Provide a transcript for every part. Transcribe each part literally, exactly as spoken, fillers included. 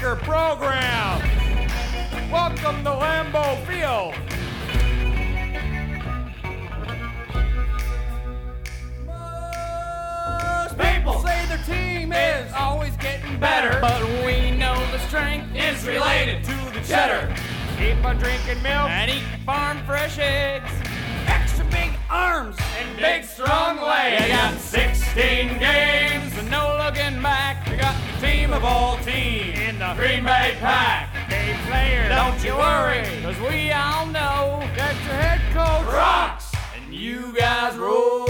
soccer program. Welcome to Lambeau Field. Most people say their team is always getting better, But we know the strength is related to the cheddar. Keep on drinking milk and eat farm fresh eggs. extra big arms and big strong legs. You got sixteen games So no looking back. You got the team of all teams in the Green Bay Pack. Hey players, Don't you worry, cause we all know that your head coach rocks and you guys roll.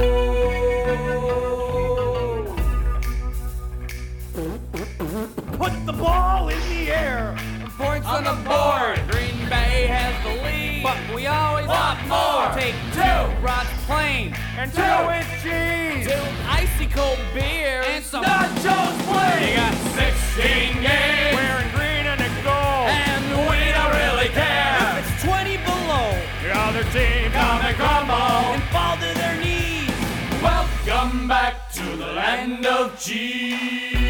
Put the ball in the air and points on the board. Green Bay has the lead, but we always want more. Take Two Rod's Plain and two. two with cheese. Two icy cold beer And some nachos, please. You got sixteen games, Wearing green and a gold. and we don't really care. If it's twenty below, the other team come and crumble And fall to their knees. Welcome back to the land of cheese.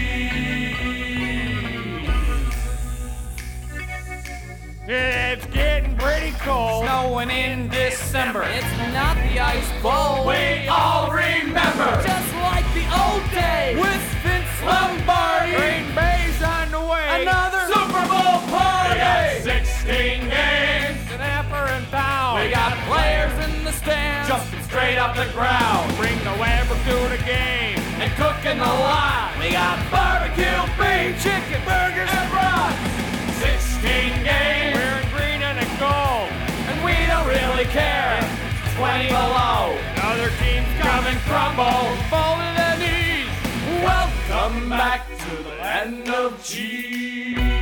It's getting pretty cold. Snowing in December. It's not the Ice Bowl. We all remember, Just like the old days. with Vince Lombardi, Green Bay's on the way. Another Super Bowl party. We got sixteen games, an apple and pound. We got players in the stands. jumping straight up the ground. Bring the Weber to the game and cooking a lot. We got barbecue, beef, chicken, burgers, and brats. sixteen games, wearing green and a gold, And we don't really care. twenty below. Other teams come and crumble, fall to their knees. Welcome back to the land of cheese.